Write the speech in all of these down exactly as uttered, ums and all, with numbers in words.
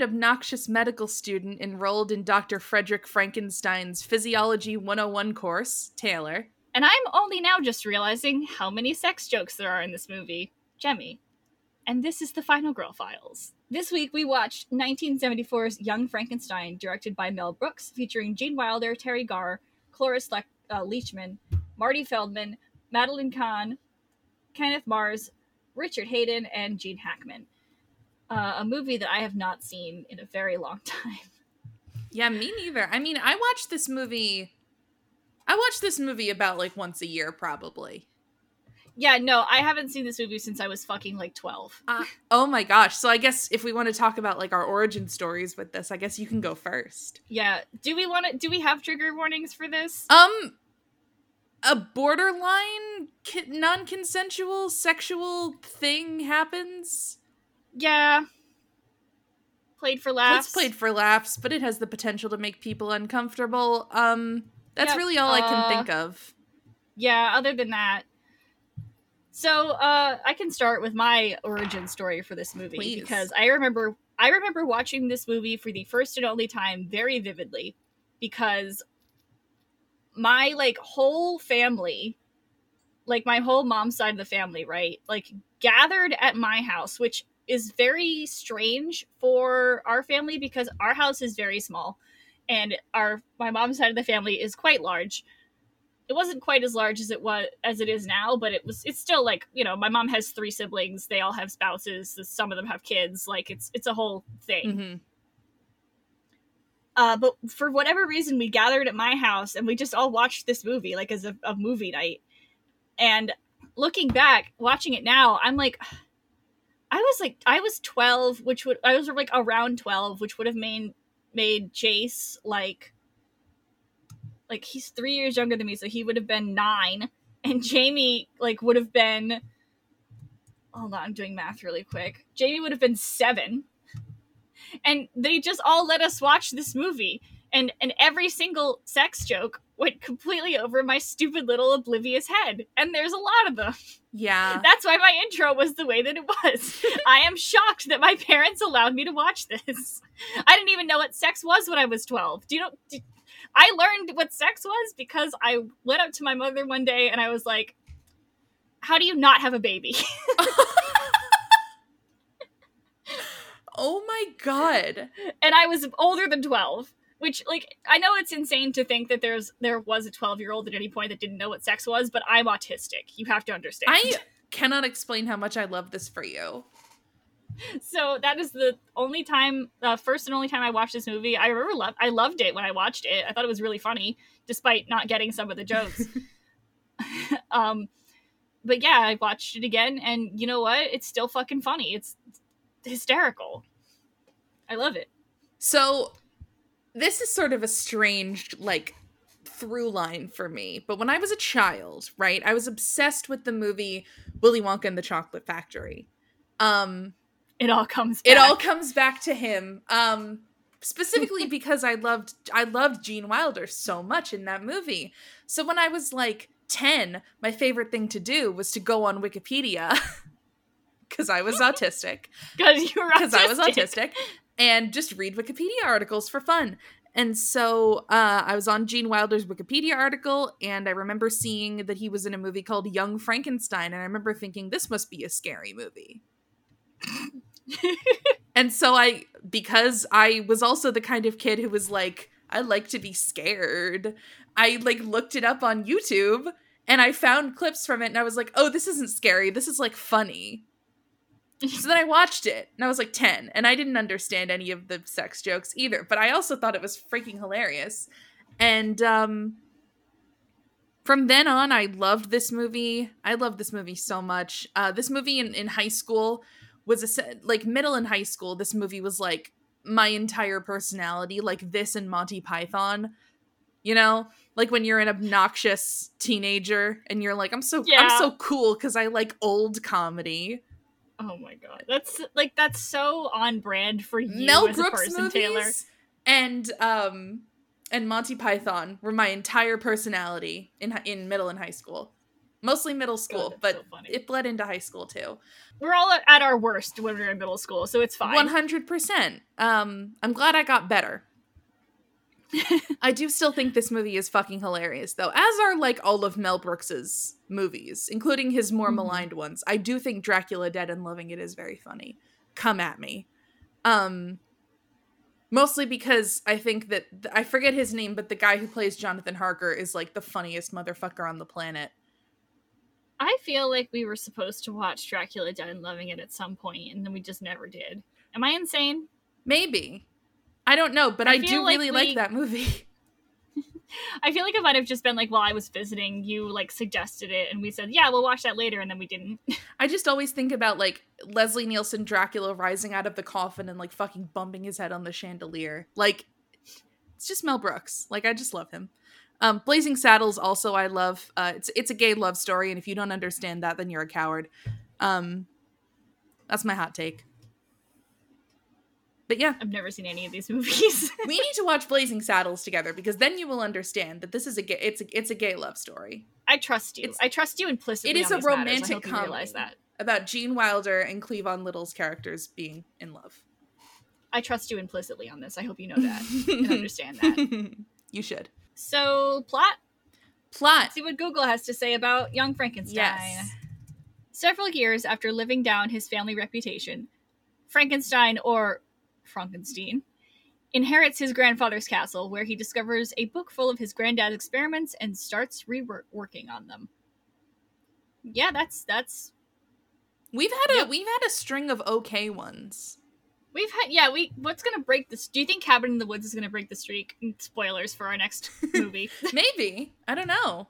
an obnoxious medical student enrolled in Doctor Frederick Frankenstein's Physiology one oh one course, Taylor. And I'm only now just realizing how many sex jokes there are in this movie, Jemmy. And this is the Final Girl Files. This week we watched nineteen seventy-four's Young Frankenstein, directed by Mel Brooks, featuring Gene Wilder, Terry Garr, Cloris Le- uh, Leachman, Marty Feldman, Madeline Kahn, Kenneth Mars, Richard Hayden, and Gene Hackman. Uh, a movie that I have not seen in a very long time. Yeah, me neither. I mean, I watched this movie... I watch this movie about, like, once a year, probably. Yeah, no, I haven't seen this movie since I was fucking, like, twelve. Uh, oh my gosh. So I guess if we want to talk about, like, our origin stories with this, I guess you can go first. Yeah. Do we want to... Do we have trigger warnings for this? Um... A borderline ki- non-consensual sexual thing happens. Yeah. Played for laughs. It's played for laughs, but it has the potential to make people uncomfortable. Um, that's yep. really all uh, I can think of. Yeah, other than that. So, uh, I can start with my origin story for this movie. Please. Because I remember I remember watching this movie for the first and only time very vividly. Because my, like, whole family, like, my whole mom's side of the family, right, like, gathered at my house, which is very strange for our family because our house is very small, and our my mom's side of the family is quite large. It wasn't quite as large as it was as it is now, but it was. It's still, like, you know, my mom has three siblings. They all have spouses. Some of them have kids. Like, it's it's a whole thing. Mm-hmm. Uh, but for whatever reason, we gathered at my house and we just all watched this movie, like, as a, a movie night. And looking back, watching it now, I'm like, I was like, I was twelve, which would, I was like around twelve, which would have made, made Jace like, like he's three years younger than me, so he would have been nine. And Jamie, like, would have been, hold on, I'm doing math really quick. Jamie would have been seven. And they just all let us watch this movie. And and every single sex joke went completely over my stupid little oblivious head. And there's a lot of them. Yeah. That's why my intro was the way that it was. I am shocked that my parents allowed me to watch this. I didn't even know what sex was when I was twelve. Do you know? Do, I learned what sex was because I went up to my mother one day and I was like, how do you not have a baby? Oh my god. And I was older than twelve, which, like, I know it's insane to think that there's there was a twelve-year-old at any point that didn't know what sex was, but I'm autistic. You have to understand. I cannot explain how much I love this for you. So that is the only time, uh, first and only time I watched this movie. I remember lo- I loved it when I watched it. I thought it was really funny, despite not getting some of the jokes. um, but yeah, I watched it again, and you know what? It's still fucking funny. It's hysterical. I love it. So this is sort of a strange, like, through line for me, but when I was a child, right, I was obsessed with the movie Willy Wonka and the Chocolate Factory. Um, it all comes back. It all comes back to him. Um, specifically because I loved I loved Gene Wilder so much in that movie. So when I was like ten, my favorite thing to do was to go on Wikipedia. Because I was autistic. Because you were autistic. Because I was autistic. And just read Wikipedia articles for fun. And so uh, I was on Gene Wilder's Wikipedia article, and I remember seeing that he was in a movie called Young Frankenstein, and I remember thinking, this must be a scary movie. And so I, because I was also the kind of kid who was like, I like to be scared, I, like, looked it up on YouTube, and I found clips from it, and I was like, oh, this isn't scary, this is, like, funny. So then I watched it, and I was like ten, and I didn't understand any of the sex jokes either, but I also thought it was freaking hilarious. And um, from then on, I loved this movie. I loved this movie so much. Uh, this movie in, in high school was, a, like, middle and high school, this movie was, like, my entire personality, like this and Monty Python. You know? Like when you're an obnoxious teenager, and you're like, I'm so, yeah. I'm so cool because I like old comedy. Oh my god, that's like that's so on brand for you Mel as Brooks a person, movies Taylor. And um and Monty Python were my entire personality in in middle and high school. Mostly middle school, God, but so funny. it bled into high school too. We're all at our worst when we're in middle school, so it's fine. one hundred percent. Um, I'm glad I got better. I do still think this movie is fucking hilarious, though. As are, like, all of Mel Brooks's movies, including his more mm-hmm. maligned ones. I do think Dracula Dead and Loving It is very funny. Come at me. Um, mostly because I think that, I forget his name, but the guy who plays Jonathan Harker is, like, the funniest motherfucker on the planet. I feel like we were supposed to watch Dracula Dead and Loving It at some point, and then we just never did. Am I insane? Maybe. I don't know, but I, I do like really we... like that movie. I feel like it might have just been like, while I was visiting, you like suggested it, and we said, yeah, we'll watch that later, and then we didn't. I just always think about like Leslie Nielsen Dracula rising out of the coffin and like fucking bumping his head on the chandelier. Like, it's just Mel Brooks. Like, I just love him. Um, Blazing Saddles also I love. Uh, it's it's a gay love story, and if you don't understand that, then you're a coward. Um, that's my hot take. But yeah. I've never seen any of these movies. We need to watch Blazing Saddles together, because then you will understand that this is a gay, it's a, it's a gay love story. I trust you. It's, I trust you implicitly. It is on a these romantic matters. I hope you comedy realize that. About Gene Wilder and Cleavon Little's characters being in love. I trust you implicitly on this. I hope you know that and understand that. You should. So, plot? Plot. Let's see what Google has to say about Young Frankenstein. Yes. Several years after living down his family reputation, Frankenstein, or Frankenstein, inherits his grandfather's castle, where he discovers a book full of his granddad's experiments and starts reworking on them. Yeah, that's that's. We've had yep. a we've had a string of okay ones. We've had yeah. We what's gonna break this? Do you think Cabin in the Woods is gonna break the streak? Spoilers for our next movie. Maybe. I don't know.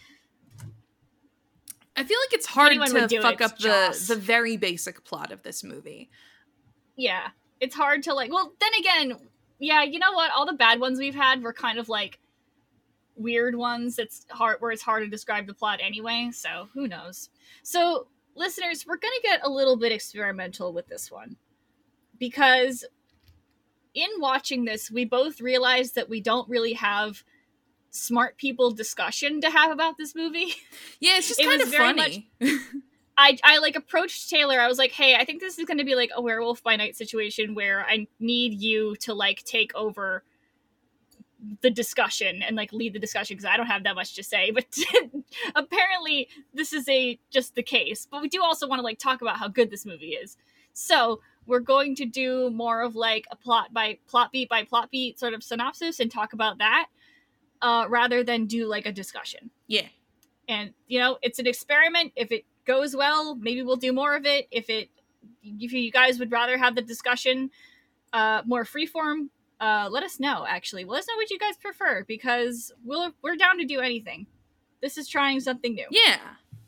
I feel like it's hard to fuck up the the very basic plot of this movie. Yeah. It's hard to, like, well, then again, yeah, you know what? All the bad ones we've had were kind of, like, weird ones that's hard, where it's hard to describe the plot anyway, so who knows. So, listeners, we're gonna get a little bit experimental with this one. Because in watching this, we both realized that we don't really have smart people discussion to have about this movie. Yeah, it's just it kind of funny. Much, I, I, like, approached Taylor. I was like, hey, I think this is going to be, like, a Werewolf by Night situation where I need you to, like, take over the discussion and, like, lead the discussion, because I don't have that much to say. But apparently this is a just the case. But we do also want to, like, talk about how good this movie is. So we're going to do more of, like, a plot by plot beat by plot beat sort of synopsis and talk about that uh, rather than do, like, a discussion. Yeah. And, you know, it's an experiment. If it goes well, maybe we'll do more of it. If it if you guys would rather have the discussion uh more freeform, uh let us know. Actually, let us know what you guys prefer, because we'll we're down to do anything. This is trying something new. Yeah.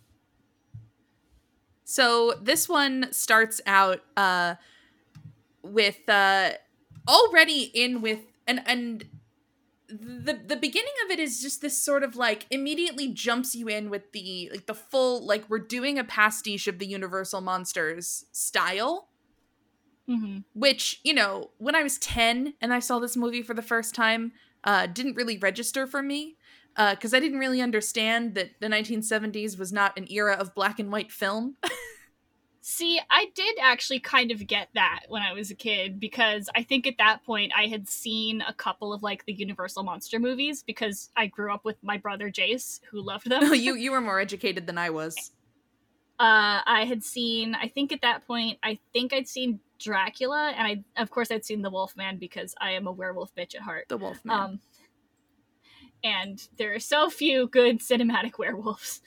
So this one starts out uh with uh already in with and and the the beginning of it is just this sort of like immediately jumps you in with the like the full like we're doing a pastiche of the Universal Monsters style, mm-hmm. which, you know, when I was ten and I saw this movie for the first time, uh, didn't really register for me because uh, I didn't really understand that the nineteen seventies was not an era of black and white film. See, I did actually kind of get that when I was a kid, because I think at that point I had seen a couple of, like, the Universal Monster movies, because I grew up with my brother Jace, who loved them. No, you, you were more educated than I was. Uh, I had seen, I think at that point, I think I'd seen Dracula, and I, of course, I'd seen The Wolfman, because I am a werewolf bitch at heart. The Wolfman. Um, and there are so few good cinematic werewolves.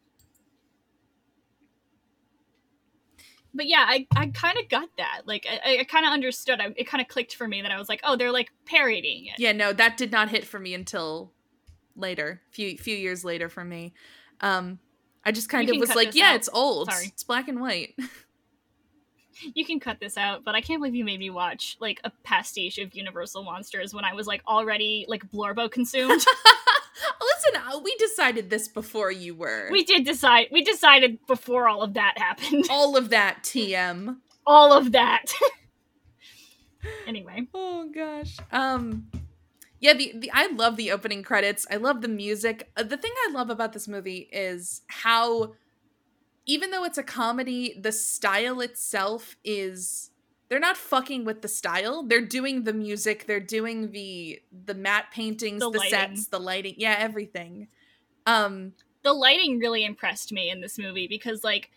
But yeah, I, I kind of got that. Like, I, I kind of understood. I, it kind of clicked for me that I was like, oh, they're, like, parodying it. Yeah, no, that did not hit for me until later. Few few years later for me. Um, I just kind you of was like, yeah, out. it's old. Sorry. It's black and white. You can cut this out, but I can't believe you made me watch, like, a pastiche of Universal Monsters when I was, like, already, like, Blorbo consumed. Listen, we decided this before you were. We did decide. We decided before all of that happened. All of that, T M. All of that. Anyway. Oh, gosh. Um, Yeah, the, the I love the opening credits. I love the music. Uh, the thing I love about this movie is how, even though it's a comedy, the style itself is, they're not fucking with the style. They're doing the music, they're doing the the matte paintings, The the lighting. sets, the lighting, yeah, everything. Um The lighting really impressed me in this movie because, like,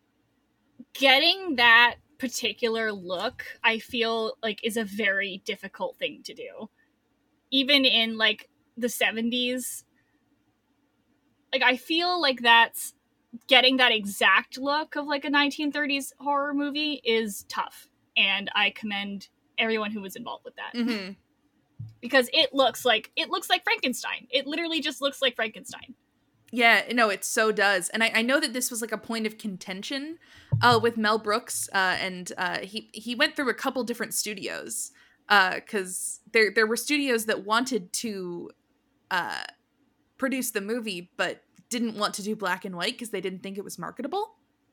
getting that particular look, I feel like is a very difficult thing to do. Even in, like, the seventies. Like, I feel like that's, getting that exact look of, like, a nineteen thirties horror movie is tough. And I commend everyone who was involved with that. mhm. Because it looks like, it looks like Frankenstein. It literally just looks like Frankenstein. Yeah, no, it so does. And I, I know that this was like a point of contention uh, with Mel Brooks, uh, and uh, he he went through a couple different studios because uh, there there were studios that wanted to uh, produce the movie but didn't want to do black and white because they didn't think it was marketable.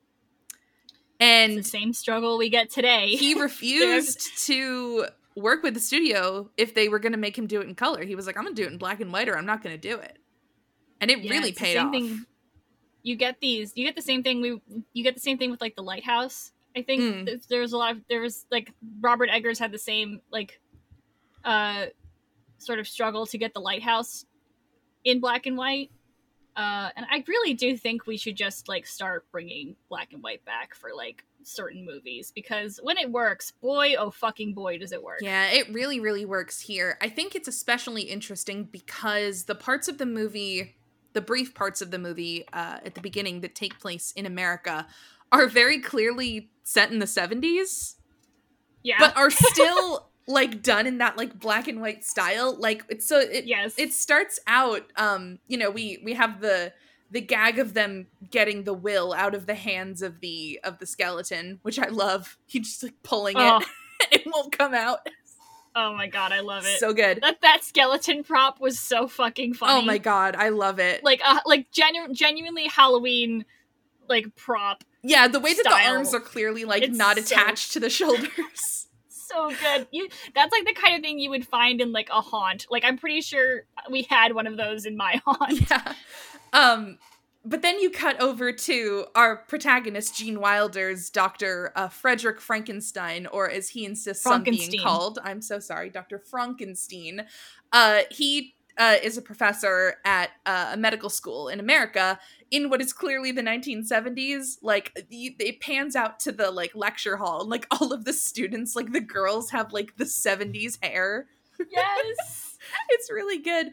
And it's the same struggle we get today. He refused to work with the studio if they were going to make him do it in color. He was like, I'm going to do it in black and white or I'm not going to do it. And it yeah, really it's paid the same off. Thing. You get these. You get the same thing. We you get the same thing with like the Lighthouse. I think Mm. th- there was a lot of there was like Robert Eggers had the same like, uh, sort of struggle to get the Lighthouse in black and white. Uh, and I really do think we should just like start bringing black and white back for like certain movies because when it works, boy, oh fucking boy, does it work. Yeah, it really, really works here. I think it's especially interesting because the parts of the movie, the brief parts of the movie uh, at the beginning that take place in America are very clearly set in the seventies. Yeah. But are still like done in that like black and white style. Like it's so it yes. it starts out um you know, we we have the the gag of them getting the will out of the hands of the of the skeleton, which I love. He just like pulling oh. it and it won't come out. Oh my god, I love it. So good. That that skeleton prop was so fucking funny. Oh my god, I love it. Like uh, like genu- genuinely Halloween like prop. Yeah, the way that style. the arms are clearly like It's not so- attached to the shoulders. So good. You that's like the kind of thing you would find in like a haunt. Like I'm pretty sure we had one of those in my haunt. Yeah. Um but then you cut over to our protagonist, Gene Wilder's Doctor Uh, Frederick Frankenstein, or as he insists on being called. I'm so sorry, Doctor Frankenstein. Uh, he uh, is a professor at uh, a medical school in America in what is clearly the nineteen seventies. Like, it pans out to the, like, lecture hall, and, like, all of the students, like, the girls have, like, the seventies hair. Yes! It's really good.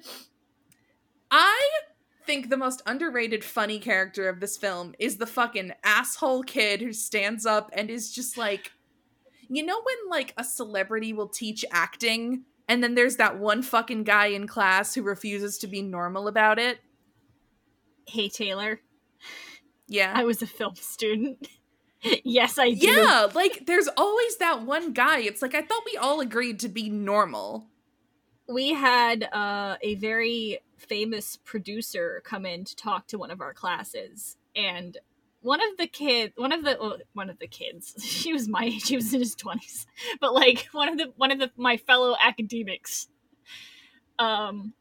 I think the most underrated funny character of this film is the fucking asshole kid who stands up and is just like, you know when like a celebrity will teach acting and then there's that one fucking guy in class who refuses to be normal about it? Hey Taylor. Yeah. I was a film student. Yes, I do. Yeah, like there's always that one guy. It's like I thought we all agreed to be normal. We had uh, a very famous producer come in to talk to one of our classes, and one of the kids, one of the well, one of the kids, she was my age, she was in his twenties, but like one of the one of the my fellow academics, um,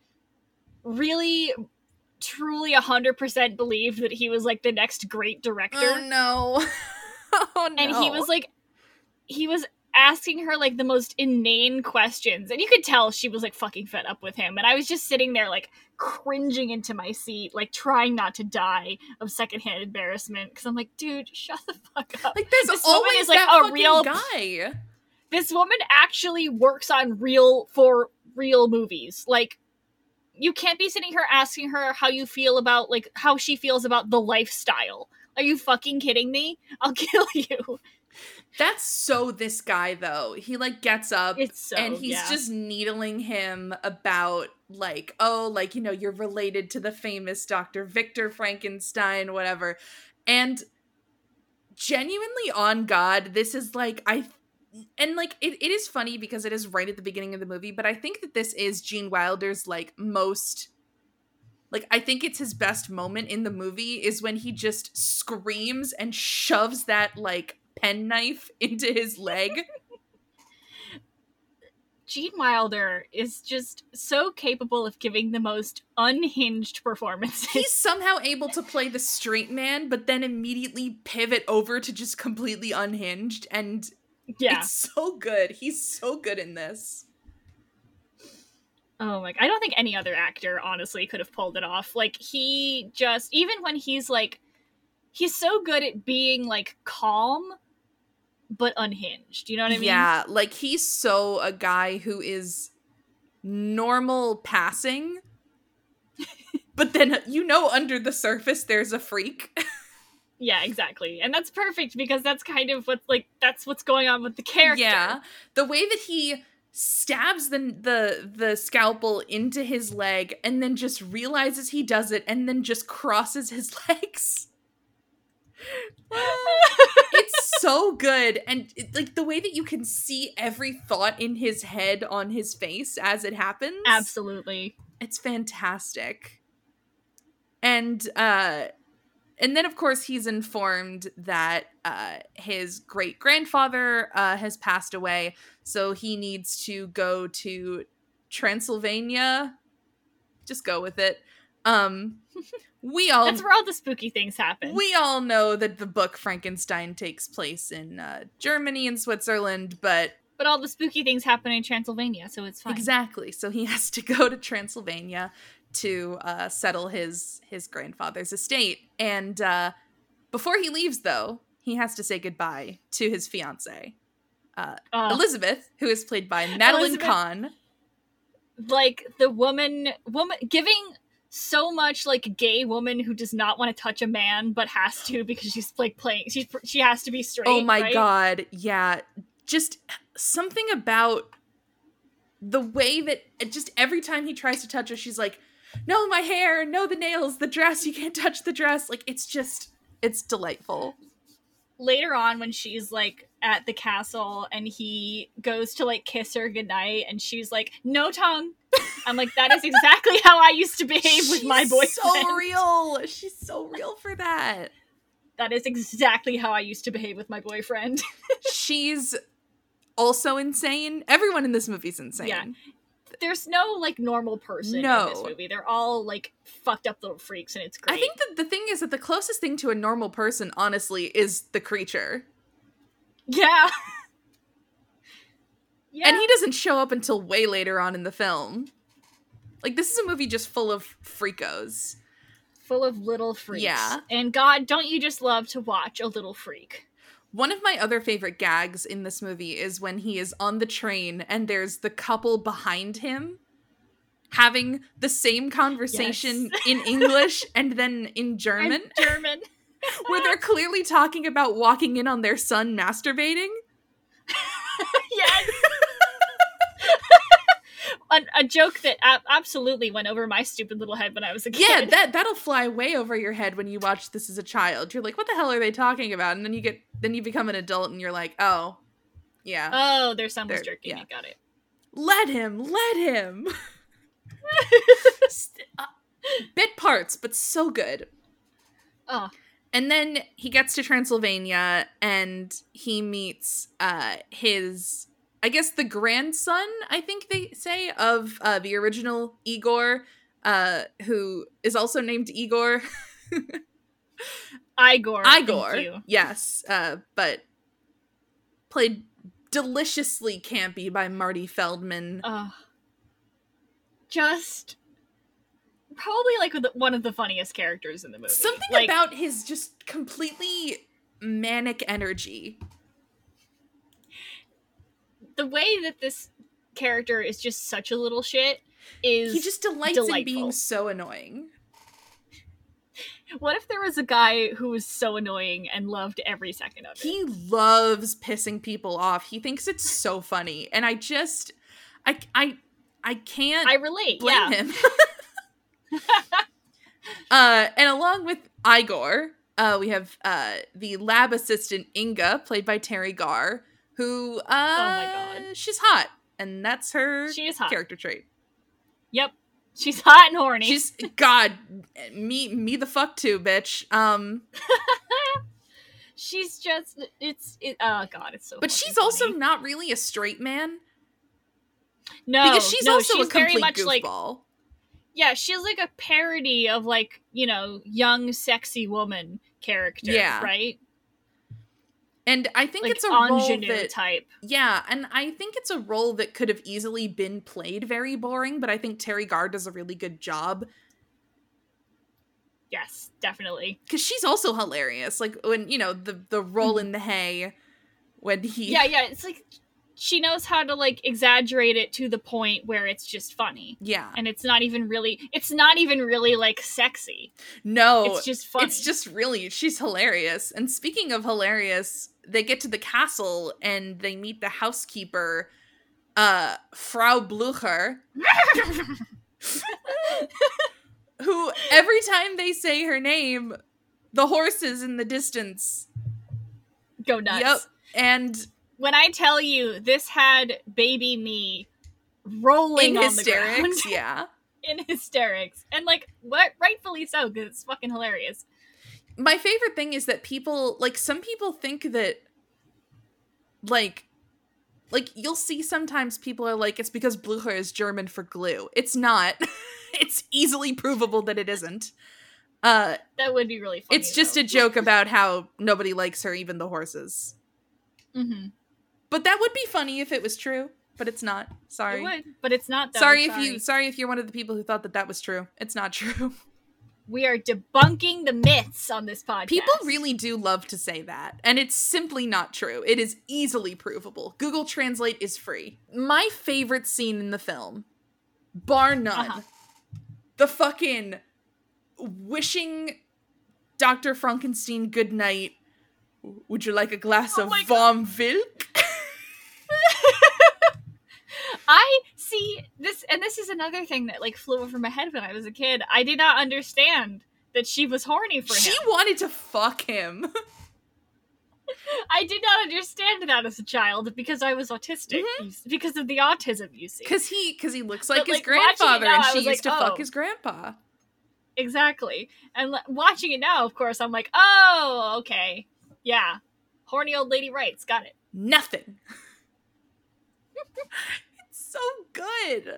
really, truly a hundred percent believed that he was like the next great director. Oh no! Oh no! And he was like, he was. asking her like the most inane questions, and you could tell she was like fucking fed up with him, and I was just sitting there like cringing into my seat, like trying not to die of secondhand embarrassment because I'm like, dude, shut the fuck up. Like there's this always woman is like that a fucking real guy. This woman actually works on real for real movies. Like you can't be sitting here asking her how you feel about like how she feels about The Lifestyle. Are you fucking kidding me? I'll kill you. That's so this guy though. He like gets up It's so, and he's yeah. just needling him about like, oh, like, you know, you're related to the famous Doctor Victor Frankenstein, whatever. And genuinely on God, this is like I and like it, it is funny because it is right at the beginning of the movie, but I think that this is Gene Wilder's like most Like, I think it's his best moment in the movie is when he just screams and shoves that, like, penknife into his leg. Gene Wilder is just so capable of giving the most unhinged performances. He's somehow able to play the straight man, but then immediately pivot over to just completely unhinged, and yeah. it's so good. He's so good in this. Oh my, I don't think any other actor, honestly, could have pulled it off. Like, he just, even when he's, like, he's so good at being, like, calm, but unhinged. You know what I mean? Yeah, like, he's so a guy who is normal passing, but then, you know, under the surface, there's a freak. Yeah, exactly. And that's perfect, because that's kind of what's, like, that's what's going on with the character. Yeah. The way that he stabs the, the, the scalpel into his leg, and then just realizes he does it, and then just crosses his legs. It's so good, and it, like the way that you can see every thought in his head on his face as it happens. Absolutely. It's fantastic. And uh and then of course he's informed that uh his great grandfather uh has passed away, so he needs to go to Transylvania. Just go with it. Um We all That's where all the spooky things happen. We all know that the book Frankenstein takes place in uh, Germany and Switzerland, but... But all the spooky things happen in Transylvania, so it's fine. Exactly. So he has to go to Transylvania to uh, settle his, his grandfather's estate. And uh, before he leaves, though, he has to say goodbye to his fiancée, uh, uh, Elizabeth, who is played by Madeline Elizabeth, Kahn. Like, the woman... woman giving... so much like a gay woman who does not want to touch a man but has to because she's like playing she's she has to be straight. Oh my right? god, yeah. Just something about the way that just every time he tries to touch her, she's like, no, my hair, no, the nails, the dress, you can't touch the dress. Like, it's just, it's delightful. Later on, when she's like at the castle and he goes to like kiss her goodnight and she's like, no tongue. I'm like, that is exactly how I used to behave She's with my boyfriend. So real. She's so real for that. That is exactly how I used to behave with my boyfriend. She's also insane. Everyone in this movie's insane. Yeah. There's no like normal person no. in this movie. They're all like fucked up little freaks, and it's great. I think that the thing is that the closest thing to a normal person, honestly, is the creature. Yeah. Yeah. And he doesn't show up until way later on in the film. Like, this is a movie just full of freakos. Full of little freaks. Yeah. And God, don't you just love to watch a little freak? One of my other favorite gags in this movie is when he is on the train and there's the couple behind him having the same conversation yes. in English and then in German. And German. Where they're clearly talking about walking in on their son masturbating. Yes. a, a joke that a- absolutely went over my stupid little head when I was a kid. Yeah, that that'll fly way over your head when you watch this as a child. You're like, what the hell are they talking about? And then you get then you become an adult and you're like, oh, yeah. Oh, their son was They're, jerking. yeah. Got it. Let him, let him. uh, bit parts, but so good. Oh. And then he gets to Transylvania and he meets uh, his, I guess, the grandson, I think they say, of uh, the original Igor, uh, who is also named Igor. Igor. Igor, thank you. yes, uh, but played deliciously campy by Marty Feldman. Uh, just... Probably, like, one of the funniest characters in the movie. Something like, about his just completely manic energy. The way that this character is just such a little shit is He just delights delightful. in being so annoying. What if there was a guy who was so annoying and loved every second of it? He loves pissing people off. He thinks it's so funny. And I just... I, I, I can't I relate, blame yeah. him. uh, and along with Igor, uh, we have uh, the lab assistant Inga, played by Terry Garr, who, uh, oh my god, she's hot, and that's her she is hot. character trait. Yep, she's hot and horny. She's God, me, me the fuck too, bitch. Um, she's just it's it. Oh god, it's so. But she's funny. also not really a straight man. No, because she's no, also she's a complete very much goofball. like, yeah, she's like a parody of like, you know, young sexy woman character, Yeah. right? And I think Like it's a ingenue role that, type. yeah, and I think it's a role that could have easily been played very boring, but I think Terry Garr does a really good job. Yes, definitely. Because she's also hilarious. Like, when, you know, the, the roll Mhm. in the hay, when he... Yeah, yeah, it's like, she knows how to, like, exaggerate it to the point where it's just funny. Yeah. And it's not even really, it's not even really, like, sexy. No. It's just funny. It's just really, she's hilarious. And speaking of hilarious, they get to the castle and they meet the housekeeper, uh, Frau Blucher, who, every time they say her name, the horses in the distance go nuts. Yep. And when I tell you, this had baby me rolling in on hysterics, the ground. yeah. In hysterics. And, like, what? Rightfully so, because it's fucking hilarious. My favorite thing is that people, like, some people think that, like, like, you'll see sometimes people are like, it's because Blucher is German for glue. It's not. It's easily provable that it isn't. Uh, that would be really funny. It's just though. a joke about how nobody likes her, even the horses. Mm-hmm. But that would be funny if it was true, but it's not. Sorry. It would, but it's not, though. Sorry, sorry if you sorry if you're one of the people who thought that that was true. It's not true. We are debunking the myths on this podcast. People really do love to say that, and it's simply not true. It is easily provable. Google Translate is free. My favorite scene in the film, bar none, Uh-huh. the fucking wishing Doctor Frankenstein good night. Would you like a glass Oh of my warm milk? I see this, and this is another thing that like flew over my head when I was a kid. I did not understand that she was horny for She him. wanted to fuck him. I did not understand that as a child because I was autistic, Mm-hmm. you- because of the autism you see. Because he, because he looks like But, his like, watching it grandfather, now, and I she was used like, to fuck oh. his grandpa. Exactly. And l- watching it now, of course, I'm like, oh, okay. Yeah. Horny old lady rights. Got it. Nothing. It's so good.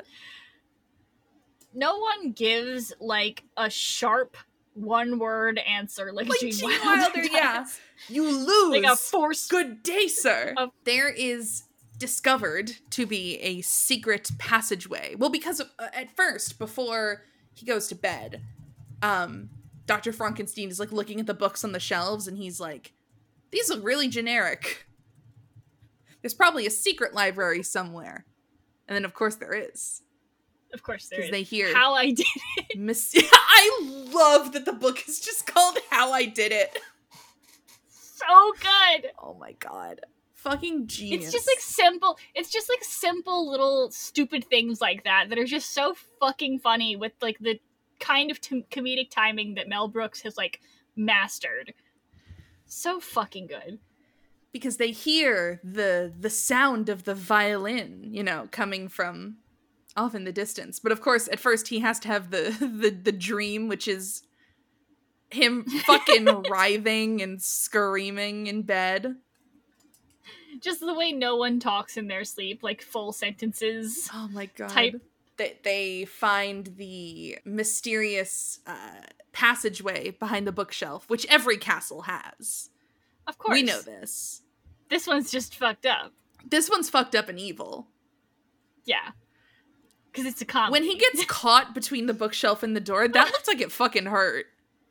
No one gives, like, a sharp one-word answer like, Like Gene, Gene Wilder, Wilder, does. yeah. You lose. Like a force. Good day, sir. Of- There is discovered to be a secret passageway. Well, because of, uh, at first, before he goes to bed, um, Doctor Frankenstein is like looking at the books on the shelves, and he's like, "These look really generic. There's probably a secret library somewhere." And then, of course, there is. Of course there Because is. they hear How I Did It. Miss- I love that the book is just called How I Did It. So good. Oh my god. Fucking genius. It's just like simple. It's just like simple little stupid things like that that are just so fucking funny with like the kind of t- comedic timing that Mel Brooks has like mastered. So fucking good. Because they hear the the sound of the violin, you know, coming from off in the distance. But of course, at first he has to have the the, the dream, which is him fucking writhing and screaming in bed. Just the way no one talks in their sleep, like full sentences. Oh my god. Type. They, they find the mysterious uh, passageway behind the bookshelf, which every castle has. Of course. We know this. This one's just fucked up. This one's fucked up and evil. Yeah. Because it's a comedy. When he gets caught between the bookshelf and the door, that looks like it fucking hurt.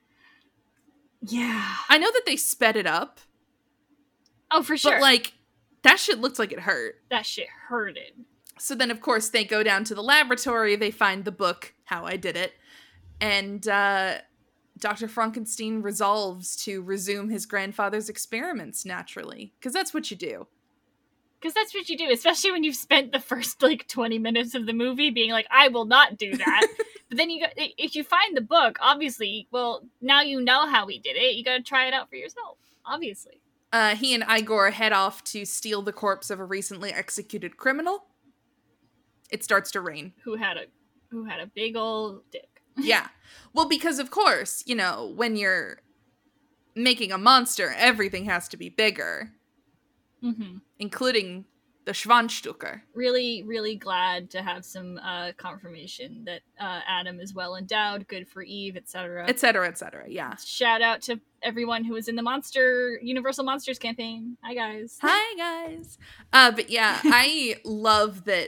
Yeah. I know that they sped it up. Oh, for sure. But, like, that shit looks like it hurt. That shit hurted. So then, of course, they go down to the laboratory. They find the book, How I Did It. And uh, Doctor Frankenstein resolves to resume his grandfather's experiments naturally. Because that's what you do. Because that's what you do, especially when you've spent the first, like, twenty minutes of the movie being like, I will not do that. But then you got, if you find the book, obviously, well, now you know how he did it. You gotta try it out for yourself, obviously. Uh, he and Igor head off to steal the corpse of a recently executed criminal. It starts to rain. Who had a, who had a big old dick. Yeah. Well, because of course, you know, when you're making a monster, everything has to be bigger. Mm-hmm. Including the Schwanzstücker. Really, really glad to have some uh, confirmation that uh, Adam is well endowed, good for Eve, et cetera, et cetera, et cetera. Yeah. Shout out to everyone who was in the Monster Universal Monsters campaign. Hi guys. Hi guys. Uh, but yeah, I love that.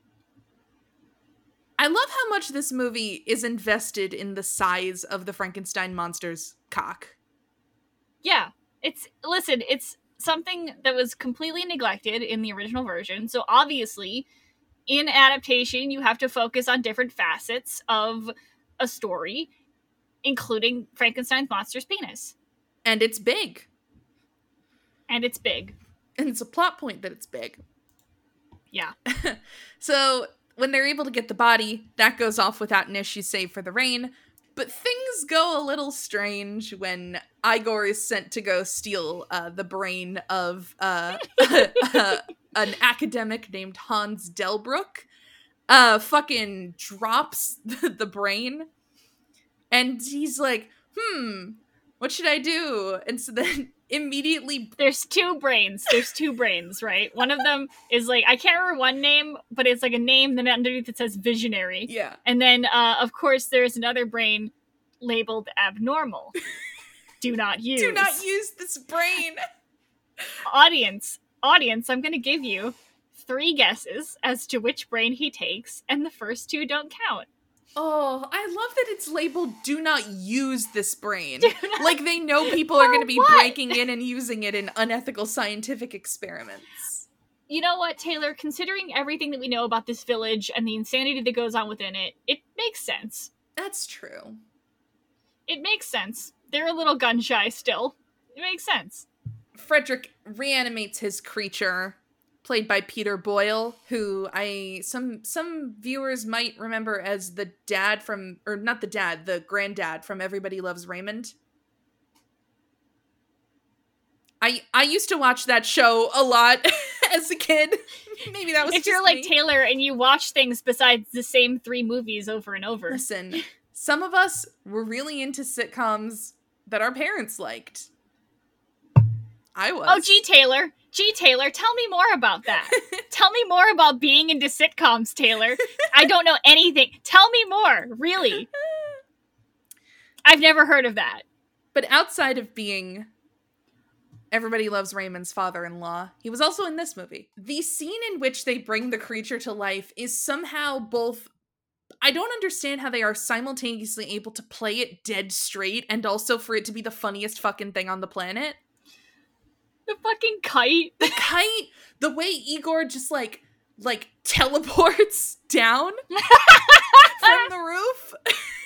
I love how much this movie is invested in the size of the Frankenstein monster's cock. Yeah, it's listen, it's something that was completely neglected in the original version. So obviously, in adaptation, you have to focus on different facets of a story, including Frankenstein's monster's penis. And it's big. And it's big. And it's a plot point that it's big. Yeah. So when they're able to get the body, that goes off without an issue save for the rain. But things go a little strange when Igor is sent to go steal uh, the brain of uh, uh, an academic named Hans Delbruck. Uh, fucking drops the brain. And he's like, hmm, what should I do? And so then immediately... There's two brains. There's two brains, right? One of them is like, I can't remember one name, but it's like a name, then underneath it says visionary. Yeah. And then, uh, of course, there's another brain labeled abnormal. Do not use. Do not use this brain. Audience, audience, I'm going to give you three guesses as to which brain he takes, and the first two don't count. Oh, I love that it's labeled do not use this brain. Not... Like they know people are going to be what? breaking in and using it in unethical scientific experiments. You know what, Taylor? Considering everything that we know about this village and the insanity that goes on within it, it makes sense. That's true. It makes sense. They're a little gun shy still. It makes sense. Frederick reanimates his creature, played by Peter Boyle, who I some some viewers might remember as the dad from, or not the dad, the granddad from Everybody Loves Raymond. I I used to watch that show a lot as a kid. Maybe that was if just you're like me. Taylor and you watch things besides the same three movies over and over. Listen, some of us were really into sitcoms that our parents liked. I was. Oh, gee, Taylor. Gee, Taylor, tell me more about that. Tell me more about being into sitcoms, Taylor. I don't know anything. Tell me more, really. I've never heard of that. But outside of being Everybody Loves Raymond's father-in-law, he was also in this movie. The scene in which they bring the creature to life is somehow both... I don't understand how they are simultaneously able to play it dead straight and also for it to be the funniest fucking thing on the planet. The fucking kite. The kite, the way Igor just like, like teleports down from the roof.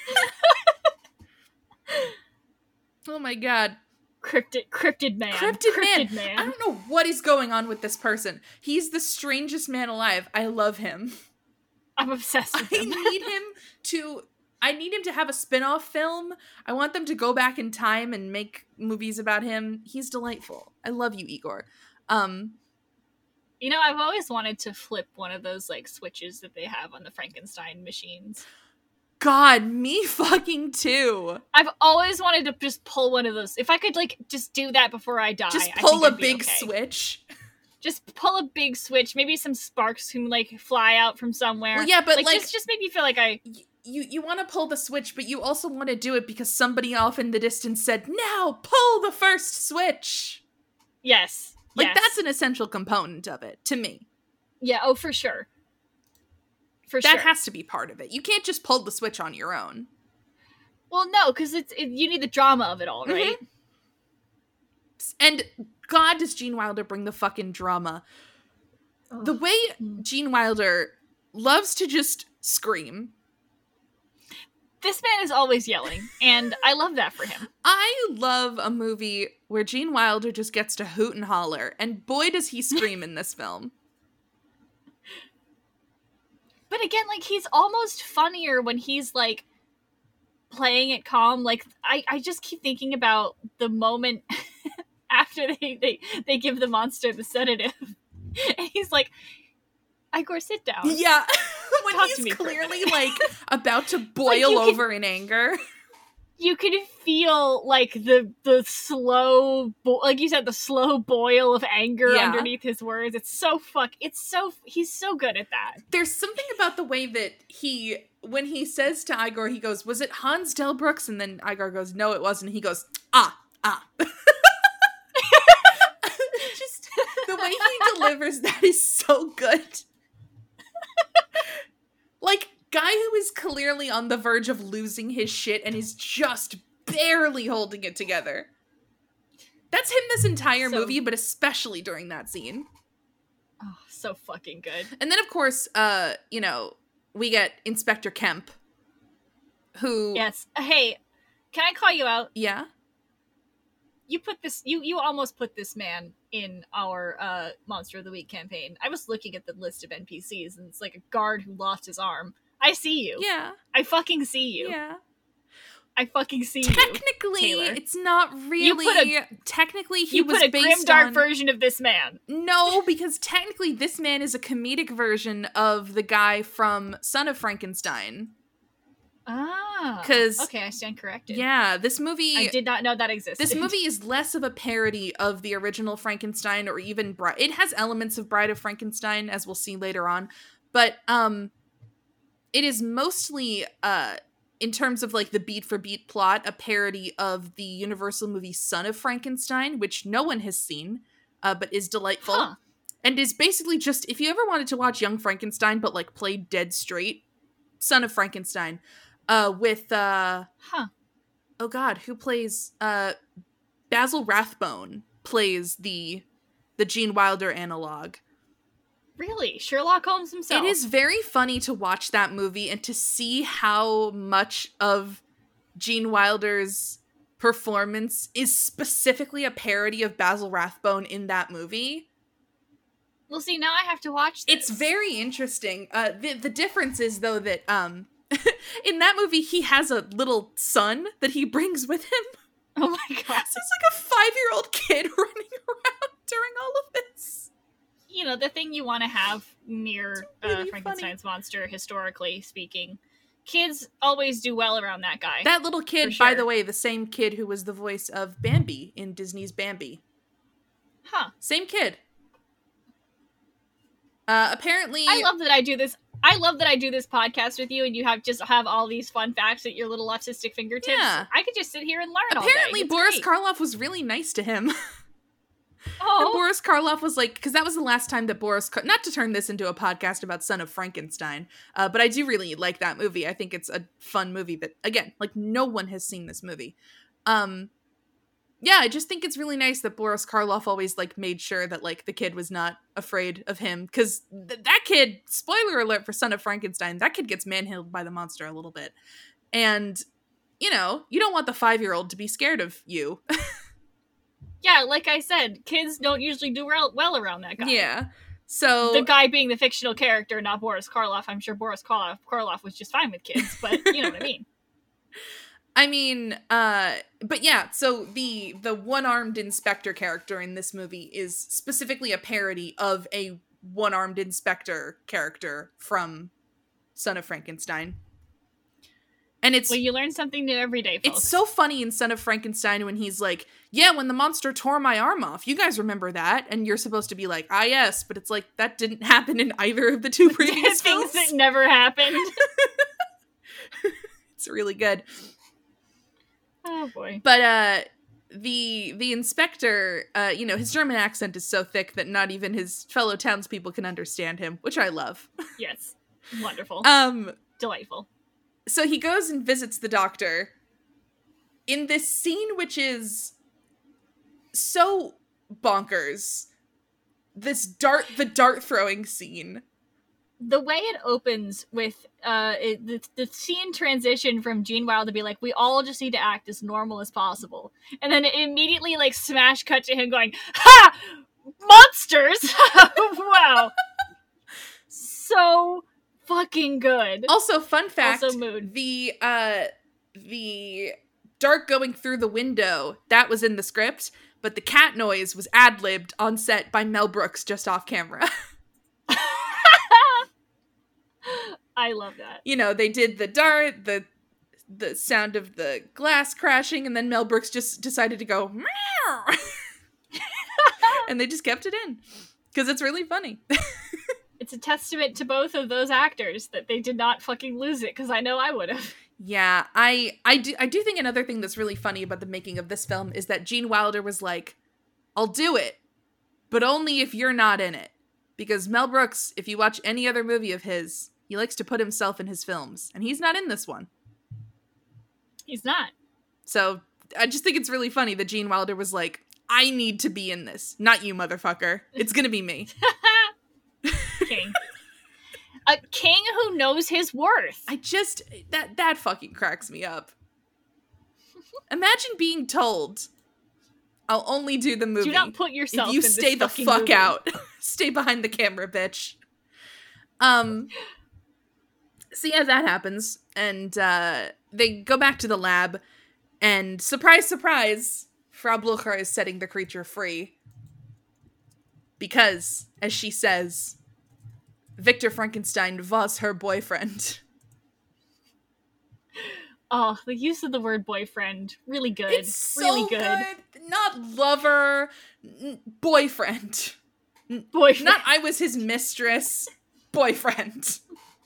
Oh my god. Cryptid, cryptid man. Cryptid, cryptid man. man. I don't know what is going on with this person. He's the strangest man alive. I love him. I'm obsessed with I him. need him to... I need him to have a spin-off film. I want them to go back in time and make movies about him. He's delightful. I love you, Igor. Um, you know, I've always wanted to flip one of those, like, switches that they have on the Frankenstein machines. God, me fucking too. I've always wanted to just pull one of those. If I could, like, just do that before I die. Just I pull think a I'd be big okay. switch. Just pull a big switch. Maybe some sparks can, like, fly out from somewhere. Well, yeah, but, like... like Just, just make me feel like I... You you want to pull the switch, but you also want to do it because somebody off in the distance said, now pull the first switch. Yes. Like, yes. that's an essential component of it, to me. Yeah, oh, for sure. For that sure. has to be part of it. You can't just pull the switch on your own. Well, no, because it's it, you need the drama of it all, right? Mm-hmm. And God, does Gene Wilder bring the fucking drama. Oh. The way Gene Wilder loves to just scream. This man is always yelling, and I love that for him. I love a movie where Gene Wilder just gets to hoot and holler, and boy does he scream in this film. But again, like, he's almost funnier when he's, like, playing it calm. Like, I, I just keep thinking about the moment after they, they, they give the monster the sedative, and he's like, Igor, sit down. Yeah. When Talk he's to me clearly, like, about to boil like over can... in anger. you can feel like the the slow, bo- like you said, the slow boil of anger Yeah. underneath his words. It's so fuck. It's so he's so good at that. There's something about the way that he, when he says to Igor, he goes, "Was it Hans Delbrooks?" And then Igor goes, "No, it wasn't." He goes, "Ah, ah." Just the way he delivers that is so good. Like, guy who is clearly on the verge of losing his shit and is just barely holding it together. That's him this entire So- movie, but especially during that scene. Oh, so fucking good. And then, of course, uh, you know, we get Inspector Kemp, who... Yes. Hey, can I call you out? Yeah? You put this. You you almost put this man in our uh, Monster of the Week campaign. I was looking at the list of N P Cs, and it's like a guard who lost his arm. I see you. Yeah. I fucking see you. Yeah. I fucking see you. Technically, Taylor. it's not really... put a- technically, he You was put a based grimdark on... version of this man. No, because technically this man is a comedic version of the guy from Son of Frankenstein. Ah. 'Cause- okay, I stand corrected. Yeah, this movie... I did not know that existed. This movie is less of a parody of the original Frankenstein or even Bride. It has elements of Bride of Frankenstein, as we'll see later on. But um, it is mostly, uh, in terms of like the beat for beat plot, a parody of the Universal movie Son of Frankenstein, which no one has seen, uh, but is delightful. Huh. And is basically just, if you ever wanted to watch Young Frankenstein, but like played dead straight, Son of Frankenstein. Uh, with, uh, Huh. oh god, who plays, uh, Basil Rathbone plays the, the Gene Wilder analog. Really? Sherlock Holmes himself? It is very funny to watch that movie and to see how much of Gene Wilder's performance is specifically a parody of Basil Rathbone in that movie. Well, see, now I have to watch this. It's very interesting. Uh, the, the difference is, though, that, um, in that movie, he has a little son that he brings with him. Oh my god. So it's like a five-year-old kid running around during all of this. You know, the thing you want to have near really uh, Frankenstein's monster, historically speaking. Kids always do well around that guy. That little kid, For by sure. the way, the same kid who was the voice of Bambi in Disney's Bambi. Huh. Same kid. Uh, apparently... I love that I do this. I love that I do this podcast with you, and you have just have all these fun facts at your little autistic fingertips. Yeah. I could just sit here and learn. Apparently, all day. It's Boris great. Karloff was really nice to him. And Oh, Boris Karloff was like, because that was the last time that Boris, Kar- not to turn this into a podcast about Son of Frankenstein, uh, but I do really like that movie. I think it's a fun movie that, again, like no one has seen this movie. Um, yeah, I just think it's really nice that Boris Karloff always like made sure that like the kid was not afraid of him, because th- that kid, spoiler alert for Son of Frankenstein, that kid gets manhandled by the monster a little bit, and you know, you don't want the five-year-old to be scared of you. yeah. Like I said, kids don't usually do well, well around that guy. Yeah. So The guy being the fictional character, not Boris Karloff. I'm sure Boris Karloff, Karloff was just fine with kids, but you know what I mean. I mean, uh, but yeah, so the the one-armed inspector character in this movie is specifically a parody of a one-armed inspector character from Son of Frankenstein. And it's Well, you learn something new every day, folks. it's so funny in Son of Frankenstein when he's like, yeah, when the monster tore my arm off. You guys remember that? And you're supposed to be like, ah, yes, but it's like, that didn't happen in either of the two previous things films. that never happened. It's really good. Oh boy. But uh the the inspector, uh, you know, his German accent is so thick that not even his fellow townspeople can understand him, which I love. Yes. Wonderful. Um Delightful. so he goes and visits the doctor in this scene which is so bonkers. This dart the dart throwing scene. The way it opens with uh it, the, the scene transition from Gene Wilder to be like, we all just need to act as normal as possible, and then it immediately like smash cut to him going, ha, monsters. Wow. So fucking good. Also, fun fact, Also mood. the uh the dart going through the window, that was in the script, but the cat noise was ad-libbed on set by Mel Brooks just off camera. I love that. You know, they did the dart, the the sound of the glass crashing, and then Mel Brooks just decided to go, meow! And they just kept it in. Because it's really funny. It's a testament to both of those actors that they did not fucking lose it, because I know I would have. Yeah, I I do I do think another thing that's really funny about the making of this film is that Gene Wilder was like, I'll do it, but only if you're not in it. Because Mel Brooks, if you watch any other movie of his, he likes to put himself in his films, and he's not in this one. He's not. So I just think it's really funny that Gene Wilder was like, I need to be in this, not you, motherfucker. It's gonna be me. King. A king who knows his worth. I just, that that fucking cracks me up. Imagine being told, I'll only do the movie. Do not put yourself if you in stay this the fucking fuck movie. out. Stay behind the camera, bitch. Um, so yeah, that happens. And uh, they go back to the lab. And surprise, surprise, Frau Blucher is setting the creature free. Because, as she says, Victor Frankenstein was her boyfriend. Oh, the use of the word boyfriend. Really good. It's so really good. good. Not lover, n- boyfriend. Boyfriend. Not I was his mistress, boyfriend.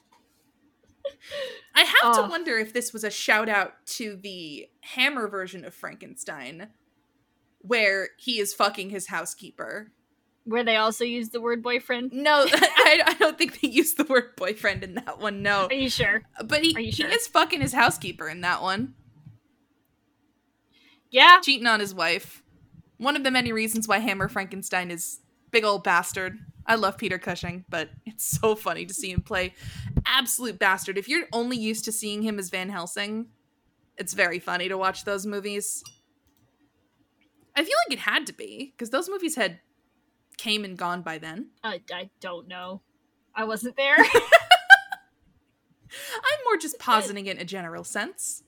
I have Oh. to wonder if this was a shout out to the Hammer version of Frankenstein, where he is fucking his housekeeper. Where they also use the word boyfriend. No, I, I don't think they used the word boyfriend in that one, no. Are you sure? But he, Are you sure? he is fucking his housekeeper in that one. Yeah. Cheating on his wife. One of the many reasons why Hammer Frankenstein is big old bastard. I love Peter Cushing, but it's so funny to see him play absolute bastard. If you're only used to seeing him as Van Helsing, it's very funny to watch those movies. I feel like it had to be, because those movies had came and gone by then. I, I don't know. I wasn't there. I'm more just positing it in a general sense.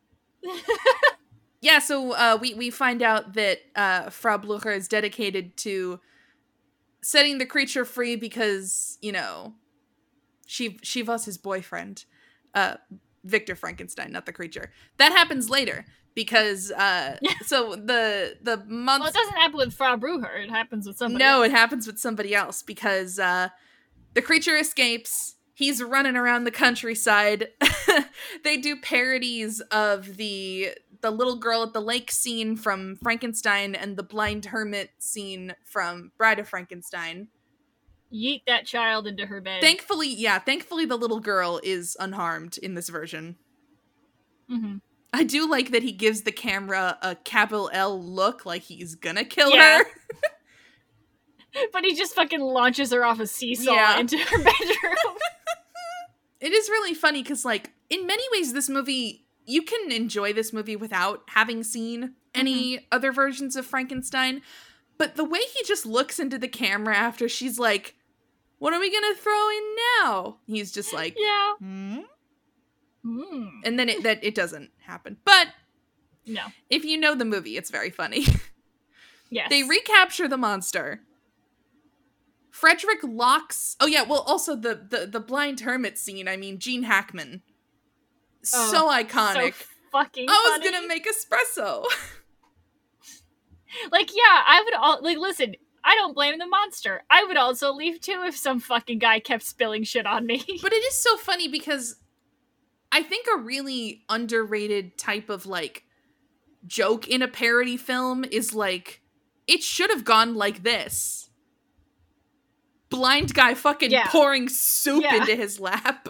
Yeah, so uh, we, we find out that uh, Frau Blucher is dedicated to setting the creature free because, you know, she she was his boyfriend. Uh, Victor Frankenstein, not the creature. That happens later because, uh, so the, the month... Well, it doesn't happen with Frau Blucher. It happens with somebody No, else. it happens with somebody else because uh, the creature escapes. He's running around the countryside. They do parodies of the the little girl at the lake scene from Frankenstein and the blind hermit scene from Bride of Frankenstein. Yeet that child into her bed. Thankfully, yeah, thankfully the little girl is unharmed in this version. Mm-hmm. I do like that he gives the camera a capital L look like he's gonna kill Yeah. her. But he just fucking launches her off a seesaw Yeah. into her bedroom. It is really funny because, like, in many ways, this movie, you can enjoy this movie without having seen any mm-hmm. other versions of Frankenstein. But the way he just looks into the camera after she's like, what are we going to throw in now? He's just like, yeah. hmm? Mm. And then it, that it doesn't happen. But no. If you know the movie, it's very funny. Yes. They recapture the monster. Frederick locks... Oh, yeah, well, also the, the, the blind hermit scene. I mean, Gene Hackman. Oh, so iconic. So fucking I was funny. gonna make espresso. Like, yeah, I would... all like, listen, I don't blame the monster. I would also leave, too, if some fucking guy kept spilling shit on me. But it is so funny because I think a really underrated type of, like, joke in a parody film is, like, it should have gone like this. Blind guy fucking Yeah. pouring soup Yeah. into his lap.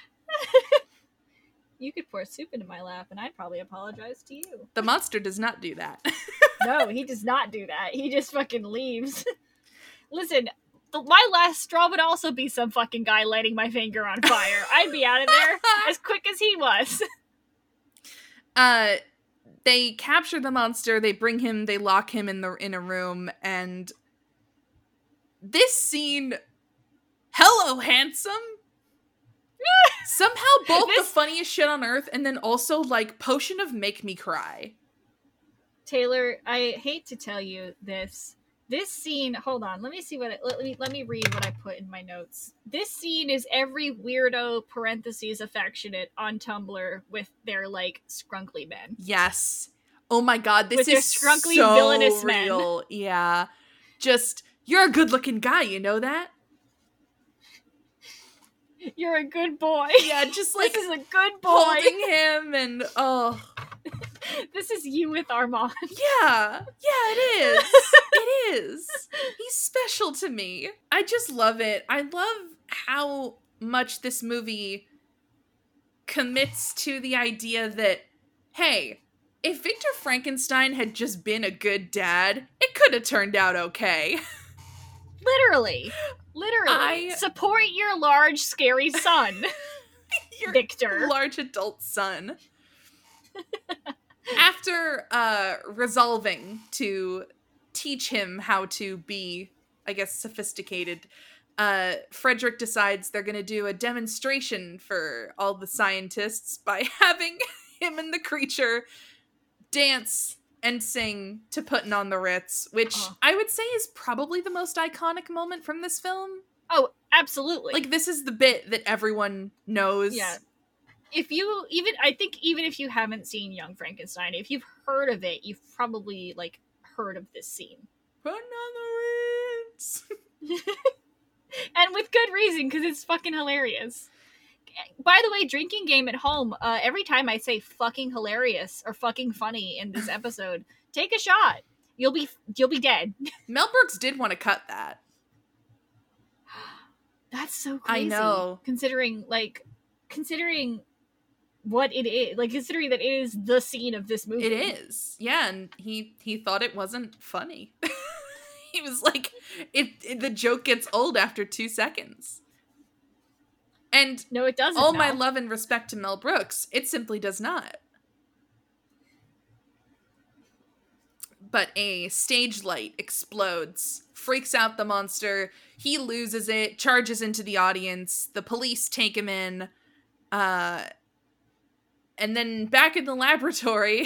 You could pour soup into my lap, and I'd probably apologize to you. The monster does not do that. No, he does not do that. He just fucking leaves. Listen, the, my last straw would also be some fucking guy lighting my finger on fire. I'd be out of there as quick as he was. Uh, they capture the monster, they bring him, they lock him in the in a room, and this scene, hello, handsome. Somehow both This- the funniest shit on earth and then also, like, potion of make me cry. Taylor, I hate to tell you this, This scene, hold on, let me see what it, let me let me read what I put in my notes. This scene is every weirdo parentheses affectionate on Tumblr with their like scrunkly men. Yes. Oh my god, this with is their scrunkly so villainous real. men. Yeah. Just, you're a good-looking guy, you know that? You're a good boy. Yeah, just like this is a good boy. holding him and oh. This is you with Armand. Yeah. Yeah, it is. It is. He's special to me. I just love it. I love how much this movie commits to the idea that, hey, if Victor Frankenstein had just been a good dad, it could have turned out okay. Literally. Literally. I... Support your large, scary son. Your Victor. large adult son. After uh, resolving to teach him how to be, I guess, sophisticated, uh, Frederick decides they're going to do a demonstration for all the scientists by having him and the creature dance and sing to Puttin' on the Ritz, which oh. I would say is probably the most iconic moment from this film. Oh, absolutely. Like, this is the bit that everyone knows. Yeah. If you, even, I think even if you haven't seen Young Frankenstein, if you've heard of it, you've probably, like, heard of this scene. Puttin' on the Ritz! And with good reason, because it's fucking hilarious. By the way, drinking game at home, uh, every time I say fucking hilarious or fucking funny in this episode, take a shot. You'll be you'll be dead. Mel Brooks did want to cut that. That's so crazy. I know. Considering, like, considering what it is. Like, considering that it is the scene of this movie. It is. Yeah, and he, he thought it wasn't funny. He was like, it, it, the joke gets old after two seconds. And no, it doesn't. All no. my love and respect to Mel Brooks, it simply does not. But a stage light explodes, freaks out the monster. He loses it, charges into the audience. The police take him in. Uh, and then back in the laboratory,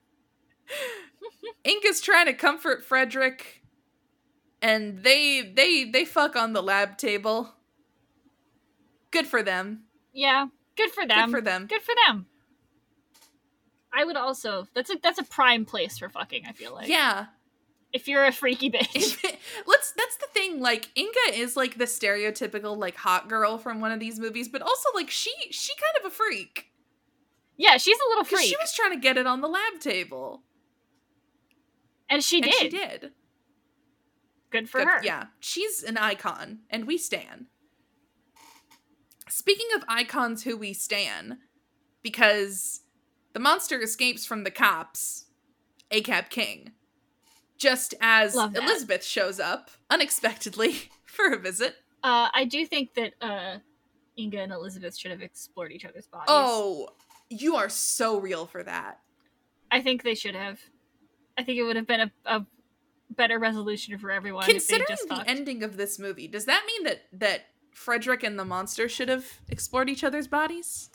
Inga's trying to comfort Frederick. And they they they fuck on the lab table. Good for them. Yeah, good for them. Good for them. Good for them. I would also. That's a that's a prime place for fucking. I feel like. Yeah. If you're a freaky bitch. Let's. That's the thing. Like, Inga is like the stereotypical like hot girl from one of these movies, but also like she she kind of a freak. Yeah, she's a little freak. She was trying to get it on the lab table, and she and did. She did. Good for Good, her. Yeah, she's an icon, and we stan. Speaking of icons who we stan, because the monster escapes from the cops, A C A B King, just as Elizabeth shows up, unexpectedly, for a visit. Uh, I do think that uh, Inga and Elizabeth should have explored each other's bodies. Oh, you are so real for that. I think they should have. I think it would have been a, a better resolution for everyone. Considering if they just the fucked. ending of this movie, does that mean that that Frederick and the monster should have explored each other's bodies?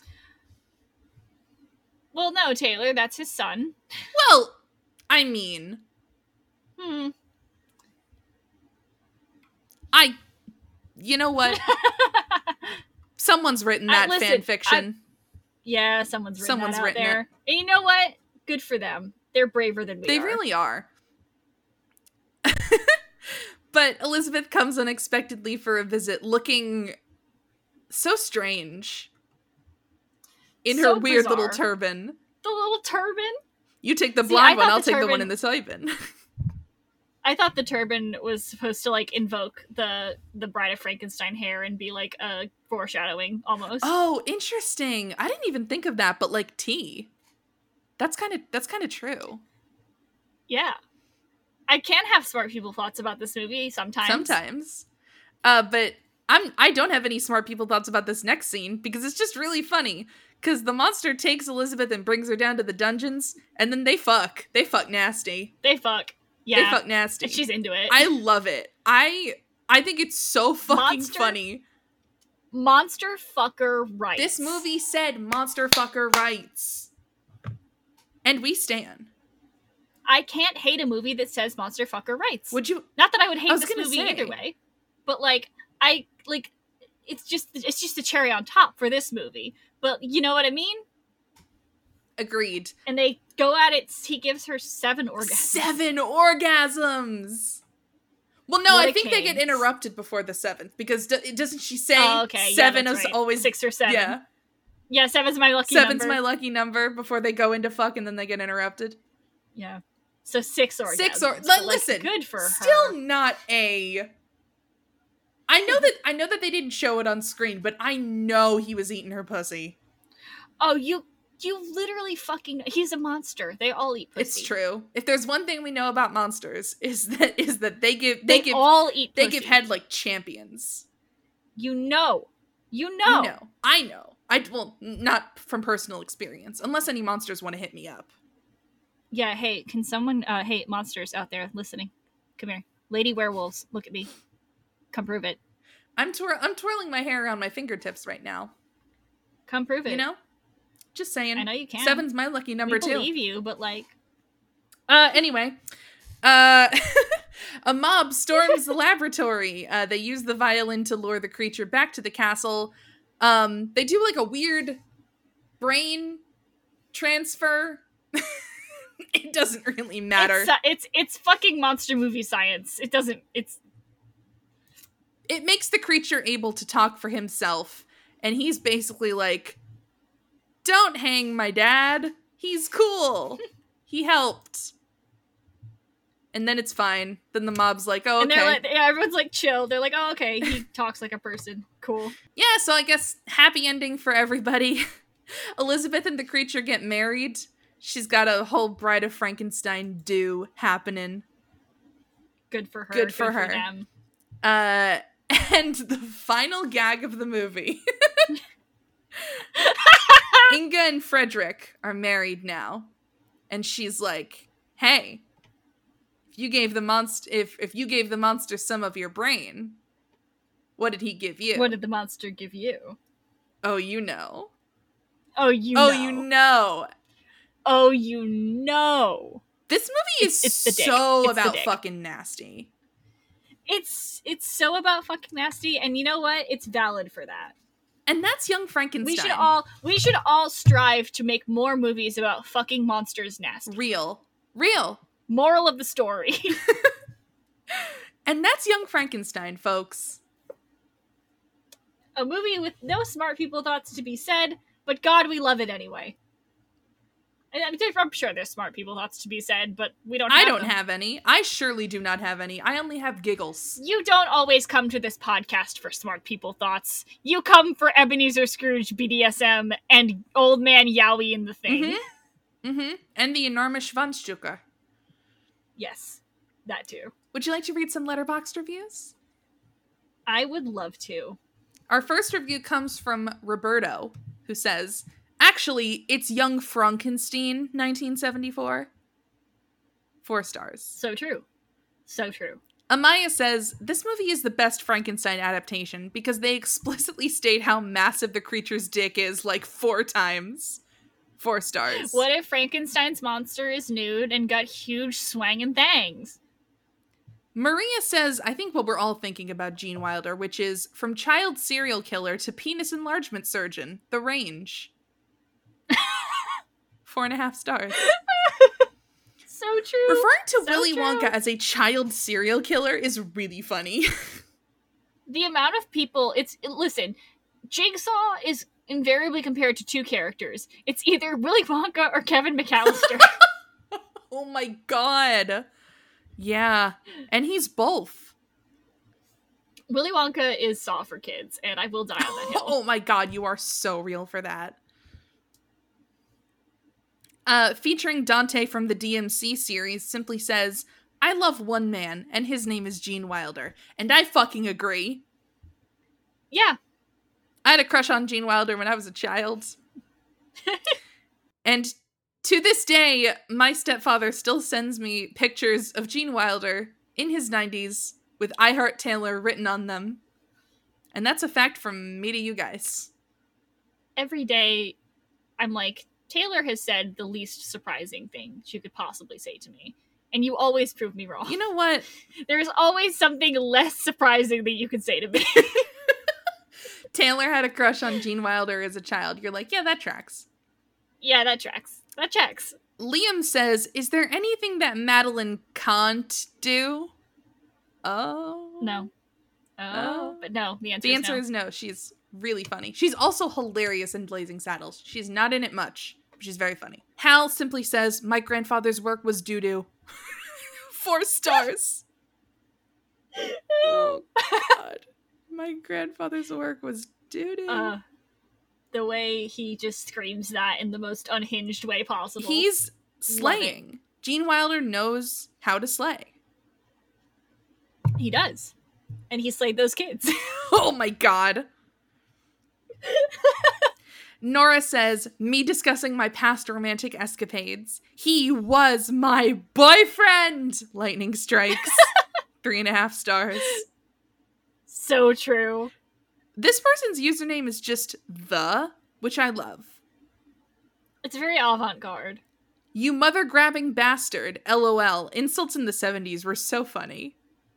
Well, no, Taylor, that's his son. Well, I mean, hmm. I, you know what? Someone's written that I, listen, fan fiction. I, yeah, someone's written Someone's that out written there. it. And you know what? Good for them. They're braver than we they are. They really are. But Elizabeth comes unexpectedly for a visit, looking so strange in so her weird bizarre. little turban. The little turban? You take the See, blonde one, I'll the take turban, the one in the turban. I thought the turban was supposed to, like, invoke the the Bride of Frankenstein hair and be, like, a foreshadowing, almost. Oh, interesting. I didn't even think of that, but, like, tea. That's kind of that's kind of true. Yeah. I can have smart people thoughts about this movie sometimes. Sometimes. Uh, but I'm, I don't have any smart people thoughts about this next scene, because it's just really funny. Because the monster takes Elizabeth and brings her down to the dungeons, and then they fuck. They fuck nasty. They fuck. Yeah. They fuck nasty. And she's into it. I love it. I I think it's so fucking Monster, funny. Monster fucker rights. This movie said monster fucker rights. And we stan. I can't hate a movie that says monster fucker rights. Would you? Not that I would hate I was this gonna movie say. either way, but like I like it's just it's just a cherry on top for this movie. But you know what I mean? Agreed. And they go at it. He gives her seven orgasms. Seven orgasms. Well, no, What I a think they king. get interrupted before the seventh because do- doesn't she say Oh, okay. Yeah, seven that's is right. always six or seven. Yeah, Yeah, seven's my lucky seven's number. my lucky number before they go into fuck and then they get interrupted. Yeah. So six orgasms. Six or but, like, like, listen, good for still her. not a. I know that I know that they didn't show it on screen, but I know he was eating her pussy. Oh, you you literally fucking he's a monster. They all eat pussy. It's true. If there's one thing we know about monsters is that is that they give they, They, give all eat they pussy. give head like champions. You know. You know. You know. I know. I well not from personal experience, unless any monsters want to hit me up. Yeah, hey, can someone uh hey, monsters out there listening. Come here. Lady werewolves, look at me. Come prove it. I'm twir- I'm twirling my hair around my fingertips right now. Come prove it. You know? Just saying. I know you can. Seven's my lucky number we too. believe you, but like Uh, anyway, uh, a mob storms the laboratory. Uh, they use the violin to lure the creature back to the castle. Um, they do like a weird brain transfer. It doesn't really matter. It's, uh, it's it's fucking monster movie science. It doesn't. It's It makes the creature able to talk for himself, and he's basically like, "Don't hang my dad. He's cool. He helped." And then it's fine. Then the mob's like, "Oh, and okay." they're like, yeah, everyone's like chill. They're like, oh, okay, he talks like a person. Cool. Yeah, so I guess happy ending for everybody. Elizabeth and the creature get married. She's got a whole Bride of Frankenstein do happening. Good for her. Good for her. them. Uh, and the final gag of the movie. Inga and Frederick are married now. And she's like, hey, if you gave the monster if if you gave the monster some of your brain, what did he give you? What did the monster give you? Oh, you know. Oh, you oh, know. you know. Oh, you know. This movie is It's- it's the dick. so It's the about dick. fucking nasty. It's it's so about fucking nasty, and you know what? It's valid for that. And that's Young Frankenstein. We should all we should all strive to make more movies about fucking monsters nasty. Real. Real. Moral of the story. And that's Young Frankenstein, folks. A movie with no smart people thoughts to be said, but God, we love it anyway. And I'm I'm sure there's smart people thoughts to be said, but we don't have I don't them. have any. I surely do not have any. I only have giggles. You don't always come to this podcast for smart people thoughts. You come for Ebenezer Scrooge, B D S M, and Old Man Yowie in the Thing. Mm-hmm. Mm-hmm. And the enormous Schwanzstücke. Yes, that too. Would you like to read some Letterboxd reviews? I would love to. Our first review comes from Roberto, who says, actually, it's Young Frankenstein, nineteen seventy-four. Four stars. So true. So true. Amaya says, this movie is the best Frankenstein adaptation because they explicitly state how massive the creature's dick is like four times. Four stars. What if Frankenstein's monster is nude and got huge swangin' thangs? Maria says, I think what we're all thinking about Gene Wilder, which is from child serial killer to penis enlargement surgeon, the range. Four and a half stars. So true. Referring to So Willy true. Wonka as a child serial killer is really funny. The amount of people, it's, listen, Jigsaw is invariably compared to two characters. It's either Willy Wonka or Kevin McAllister. Oh my god. Yeah. And he's both. Willy Wonka is Saw for kids, and I will die on that hill. Oh my god, you are so real for that. Uh, featuring Dante from the D M C series simply says, I love one man, and his name is Gene Wilder. And I fucking agree. Yeah. I had a crush on Gene Wilder when I was a child. And to this day, my stepfather still sends me pictures of Gene Wilder in his nineties with I Heart Taylor written on them. And that's a fact from me to you guys. Every day, I'm like, Taylor has said the least surprising thing she could possibly say to me. And you always prove me wrong. You know what? There's always something less surprising that you can say to me. Taylor had a crush on Gene Wilder as a child. You're like, yeah, that tracks. Yeah, that tracks. That checks. Liam says, is there anything that Madeline can't do? Oh. No. Oh. Oh. But no, the answer The is answer no. is no. She's really funny. She's also hilarious in Blazing Saddles. She's not in it much, but she's very funny. Hal simply says, my grandfather's work was doo-doo. Four stars. Oh, God. My grandfather's work was doo-doo. Uh, the way he just screams that in the most unhinged way possible. He's slaying. Gene Wilder knows how to slay. He does. And he slayed those kids. Oh my God. Nora says, me discussing my past romantic escapades. He was my boyfriend! Lightning strikes. Three and a half stars. So true. This person's username is just the, which I love. It's very avant-garde. You mother-grabbing bastard, LOL. Insults in the seventies were so funny.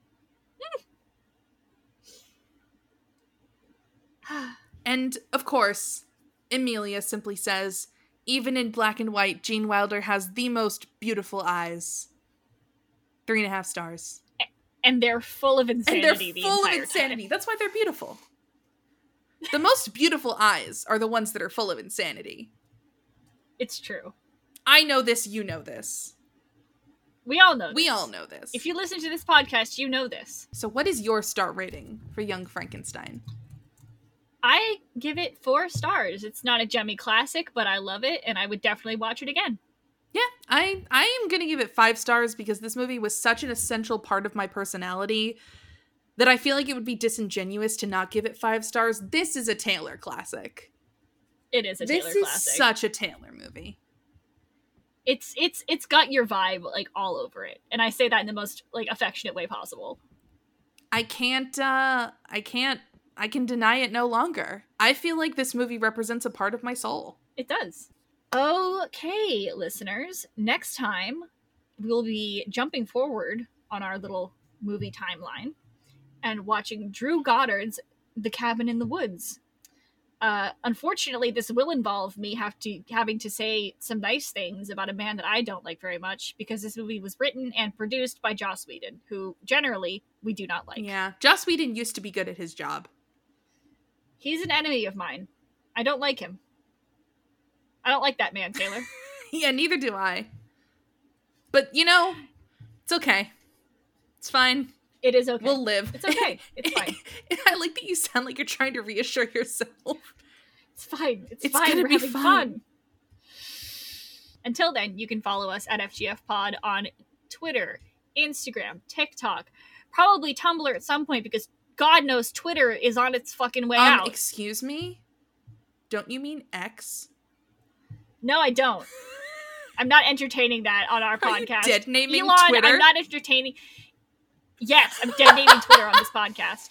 And, of course, Emilia simply says, even in black and white, Gene Wilder has the most beautiful eyes. Three and a half stars. And they're full of insanity. And they're the full of entire insanity. time. That's why they're beautiful. The most beautiful eyes are the ones that are full of insanity. It's true. I know this, you know this. We all know this. We all know this. If you listen to this podcast, you know this. So what is your star rating for Young Frankenstein? I give it four stars. It's not a Jemmy classic, but I love it, and I would definitely watch it again. Yeah, I I am going to give it five stars because this movie was such an essential part of my personality that I feel like it would be disingenuous to not give it five stars. This is a Taylor classic. It is a Taylor this classic. Is such a Taylor movie. It's it's it's got your vibe like all over it, and I say that in the most like affectionate way possible. I can't uh I can't I can deny it no longer. I feel like this movie represents a part of my soul. It does. Okay, listeners. Next time, we'll be jumping forward on our little movie timeline and watching Drew Goddard's The Cabin in the Woods. Uh, unfortunately, this will involve me have to having to say some nice things about a man that I don't like very much because this movie was written and produced by Joss Whedon, who generally we do not like. Yeah, Joss Whedon used to be good at his job. He's an enemy of mine. I don't like him. I don't like that man, Taylor. Yeah, neither do I. But, you know, it's okay. It's fine. It is okay. We'll live. It's okay. It's fine. I like that you sound like you're trying to reassure yourself. It's fine. It's, It's fine. gonna We're be having fine. fun. Until then, you can follow us at F G F Pod on Twitter, Instagram, TikTok, probably Tumblr at some point because God knows Twitter is on its fucking way Um, out. excuse me? Don't you mean X? No, I don't. I'm not entertaining that on our Are podcast. you dead naming Elon, Twitter? I'm not entertaining. Yes, I'm dead naming Twitter on this podcast.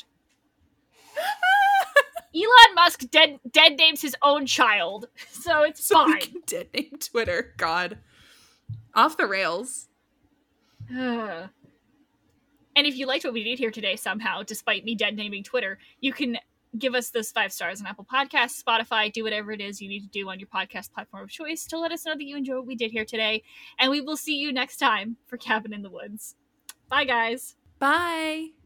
Elon Musk dead dead names his own child, so it's So we fine. can dead name Twitter. God. Off the rails. Ugh. And if you liked what we did here today somehow, despite me dead naming Twitter, you can give us those five stars on Apple Podcasts, Spotify, do whatever it is you need to do on your podcast platform of choice to let us know that you enjoy what we did here today. And we will see you next time for Cabin in the Woods. Bye, guys. Bye.